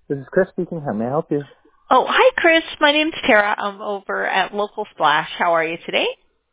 This is Chris speaking. How may I help you? Oh, hi, Chris. My name's Tara. I'm over at Local Splash. How are you today?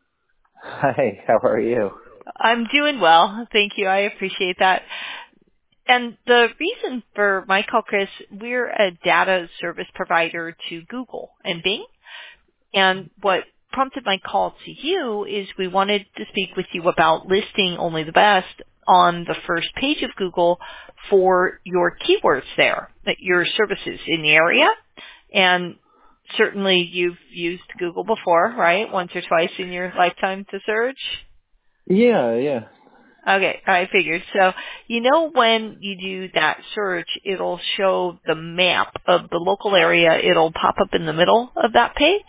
Hi, how are you? I'm doing well. Thank you. I appreciate that. And the reason for my call, Chris, we're a data service provider to Google and Bing. And what prompted my call to you is we wanted to speak with you about listing only the best on the first page of Google for your keywords there, that your services in the area. And certainly you've used Google before, right? Once or twice in your lifetime to search? Yeah. Okay, I figured. So, when you do that search, it'll show the map of the local area. It'll pop up in the middle of that page.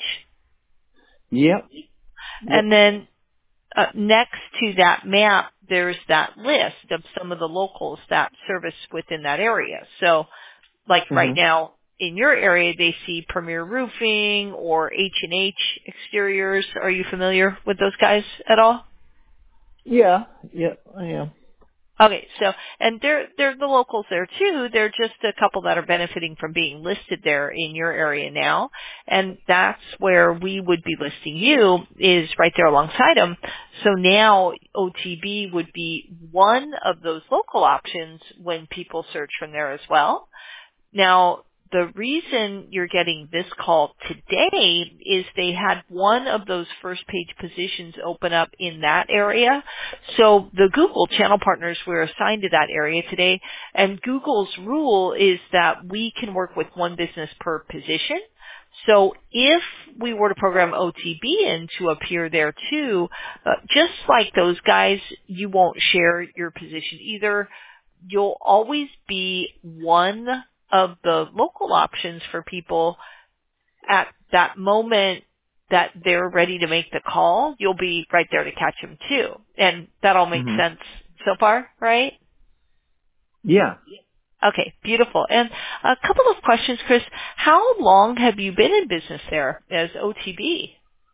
Yep. And then next to that map, there's that list of some of the locals that service within that area. So, like right Mhm. now, in your area, they see Premier Roofing or H&H Exteriors. Are you familiar with those guys at all? Yeah, I am. Okay, so, and they're the locals there too. They're just a couple that are benefiting from being listed there in your area now. And that's where we would be listing you, is right there alongside them. So now OTB would be one of those local options when people search from there as well. Now, the reason you're getting this call today is they had one of those first page positions open up in that area. So the Google channel partners were assigned to that area today, and Google's rule is that we can work with one business per position. So if we were to program OTB in to appear there too, just like those guys, you won't share your position either. You'll always be one of the local options for people at that moment that they're ready to make the call. You'll be right there to catch them too. And that all makes Mhm. sense so far, right? Yeah. Okay, beautiful. And a couple of questions, Chris. How long have you been in business there as OTB?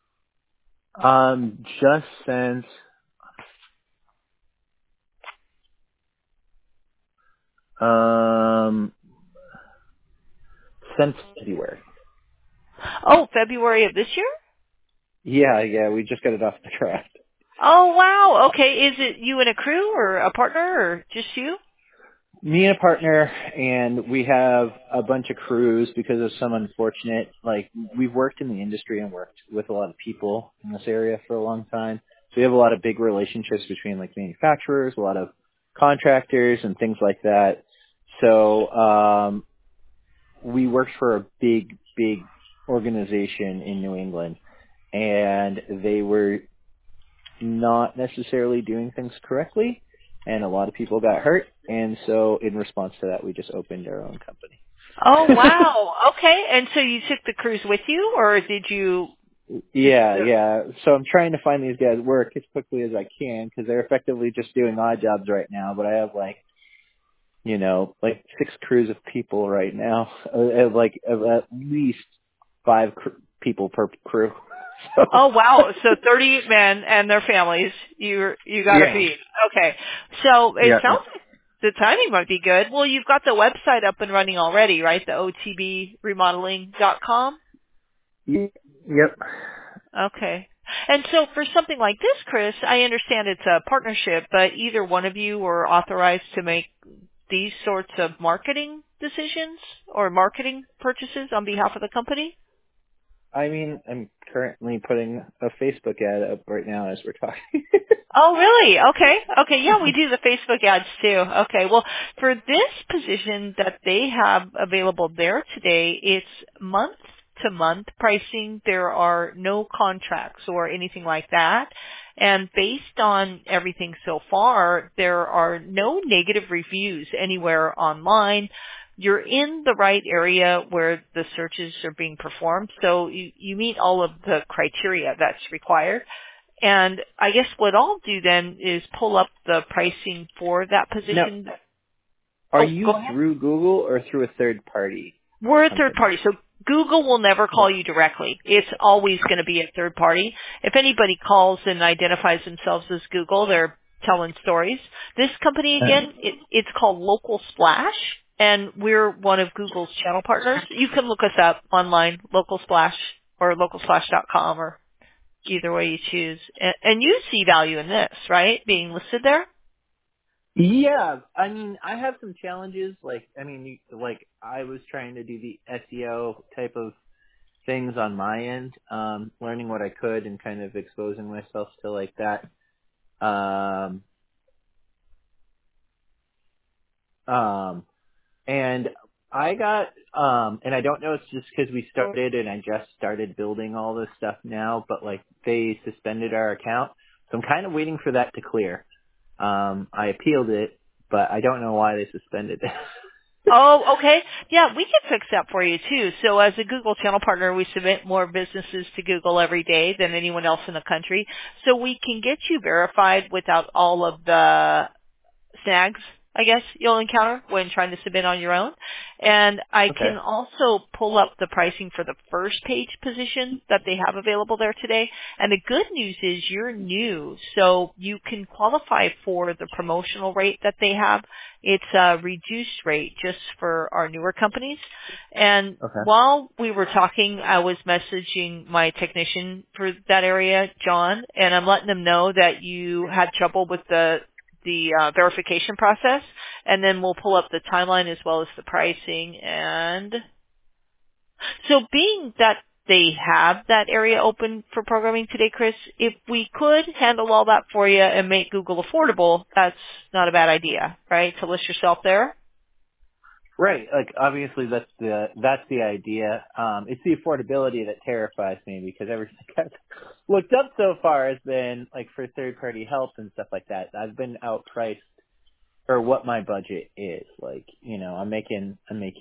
Just um since February. Oh, February of this year? Yeah, we just got it off the draft. Oh, wow. Okay. Is it you and a crew or a partner or just you? Me and a partner, and we have a bunch of crews because of some unfortunate, we've worked in the industry and worked with a lot of people in this area for a long time. So we have a lot of big relationships between manufacturers, a lot of contractors and things like that. So, we worked for a big organization in New England, and they were not necessarily doing things correctly, and a lot of people got hurt, and so in response to that, we just opened our own Oh, company. wow. Okay. And so you took the cruise with you, or did you just... Yeah. So I'm trying to find these guys work as quickly as I can, because they're effectively just doing odd jobs right now, but I have 6 crews of people right now, of at least 5 people per crew. So, Oh, wow. So 38 men and their families you got to yeah. feed. Okay. So it Yeah. sounds like the timing might be good. Well, you've got the website up and running already, right? The otbremodeling.com? Yep. Okay. And so for something like this, Chris, I understand it's a partnership, but either one of you are authorized to make these sorts of marketing decisions or marketing purchases on behalf of the company? I mean, I'm currently putting a Facebook ad up right now as we're talking. Oh, really? Okay. Okay. Yeah, we do the Facebook ads too. Okay. Well, for this position that they have available there today, it's month to month pricing. There are no contracts or anything like that. And based on everything so far, there are no negative reviews anywhere online. You're in the right area where the searches are being performed. So you meet all of the criteria that's required. And I guess what I'll do then is pull up the pricing for that Now, position. are Oh, you go ahead. through Google or through a third party We're a third company? party, so Google will never Okay. call you directly. It's always going to be a third party. If anybody calls and identifies themselves as Google, they're telling stories. This company, again, it's called Local Splash. and we're one of Google's channel partners. You can look us up online, Local Splash or localsplash.com, or either way you choose. And you see value in this, right? Being listed there? Yeah, I mean, I have some challenges. Like, I mean, like I was trying to do the SEO type of things on my end, learning what I could and kind of exposing myself to like that. Um, and I got, and I don't know, it's just because we started and I just started building all this stuff now, but like they suspended our account, so I'm kind of waiting for that to clear. I appealed it, but I don't know why they suspended it. Oh, okay. Yeah, we can fix that for you too. So as a Google channel partner, we submit more businesses to Google every day than anyone else in the country. So we can get you verified without all of the snags, I guess, you'll encounter when trying to submit on your own. And I Okay. can also pull up the pricing for the first page position that they have available there today. And the good news is you're new, so you can qualify for the promotional rate that they have. It's a reduced rate just for our newer companies. And Okay. while we were talking, I was messaging my technician for that area, John, and I'm letting them know that you had trouble with the verification process, and then we'll pull up the timeline as well as the pricing. And so being that they have that area open for programming today, Chris, if we could handle all that for you and make Google affordable, that's not a bad idea, right? To list yourself there. Right. Like obviously that's the idea. It's the affordability that terrifies me because everything I've looked up so far has been like for third party help and stuff like that. I've been outpriced for what my budget is. Like, you know, I'm making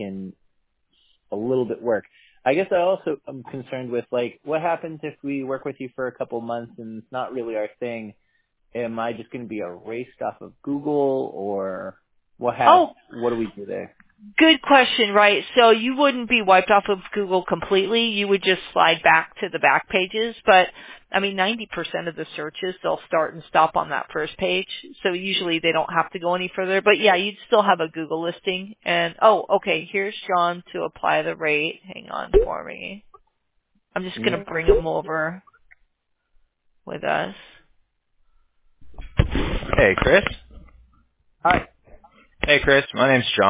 a little bit work. I guess I also am concerned with like what happens if we work with you for a couple months and it's not really our thing. Am I just going to be erased off of Google or Oh, what do we do there? good question, right? So you wouldn't be wiped off of Google completely. You would just slide back to the back pages. But, I mean, 90% of the searches, they'll start and stop on that first page. So usually they don't have to go any further. But, yeah, you'd still have a Google listing. And, oh, okay, here's John to apply the rate. Hang on for me. I'm just going to bring him over with us. Hey, Chris. Hi. Hey, Chris. My name's John.